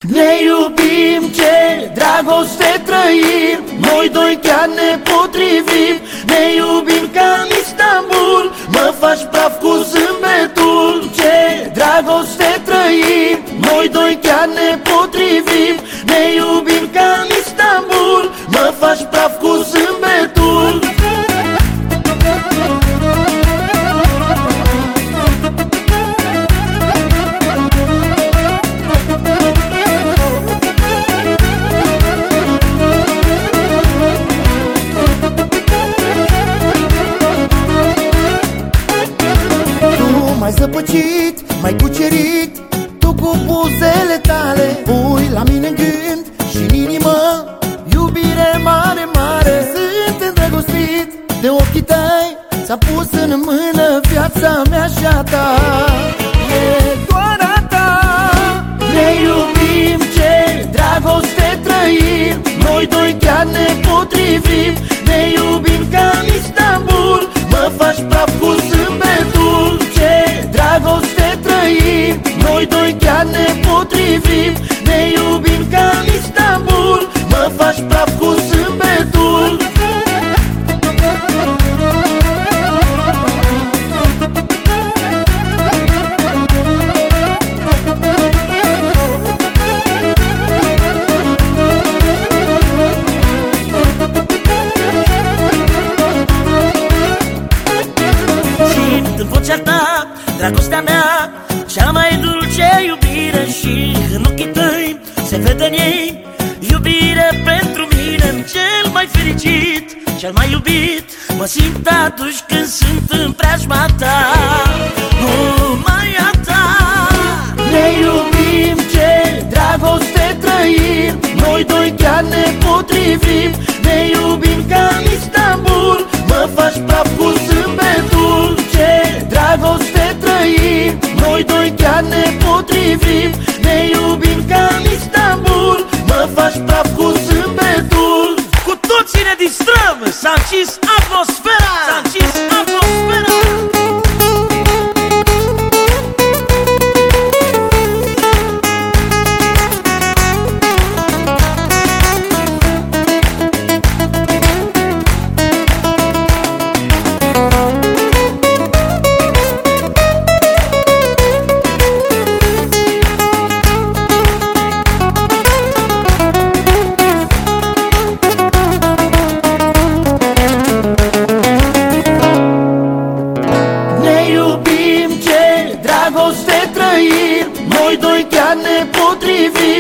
Ne iubim, ce dragoste trăim, noi doi chiar ne potrivim. Ne iubim ca în Istanbul, mă faci praf cu zâmbetul. Ce dragoste trăim, noi doi chiar ne potrivim. Ne iubim ca în Istanbul, mă faci praf cu zâmbetul. Mai zăpăcit, mai cucerit, tu cu buzele tale pui la mine în gând și în inimă iubire mare, mare. Sunt îndrăgostit de ochii tăi, ți-am pus în mână viața mea și a ta. E doar a ta. Ne iubim, ce dragoste trăim, noi doi chiar ne potrivim. Ne iubim ca în Istanbul, mă faci praf cu zâmbetul. Ce dragoste trăim, noi doi chiar ne potrivim. Ne iubim ca în Istanbul, mă faci praf cu zâmbetul. Vocea ta, dragostea mea, cea mai dulce iubire. Și în ochii tăi se vede în ei iubire pentru mine. Cel mai fericit, cel mai iubit, mă simt atunci când sunt în preajma ta, numai a ta. Ne iubim, ce dragoste trăim, noi doi chiar ne potrivim. Ne iubim ca în Istanbul, mă faci praf cu zâmbetul. Ce dragoste trăim, noi doi chiar ne potrivim. Ne iubim ca în Istanbul, mă faci praf cu zâmbetul. Cu toții ne distrăm, s-a închis atmosfera, s-a închis atmosfera. Noi doi chiar ne potrivim.